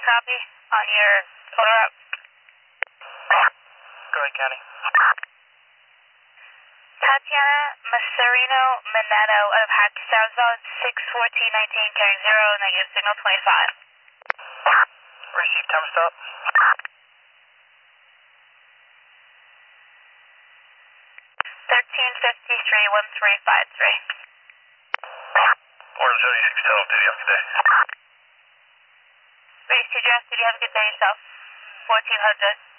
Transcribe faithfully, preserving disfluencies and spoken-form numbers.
copy on your photo route. Go ahead, County. Tatiana Macerino Minato out of Hackensack Zone six fourteen nineteen carrying zero, negative signal twenty-five. Receive, time stop. thirteen fifty-three one three five three. Order seventy-six, tell them duty on good day. Race to Jeff, did you have a good day yourself? fourteen hundred.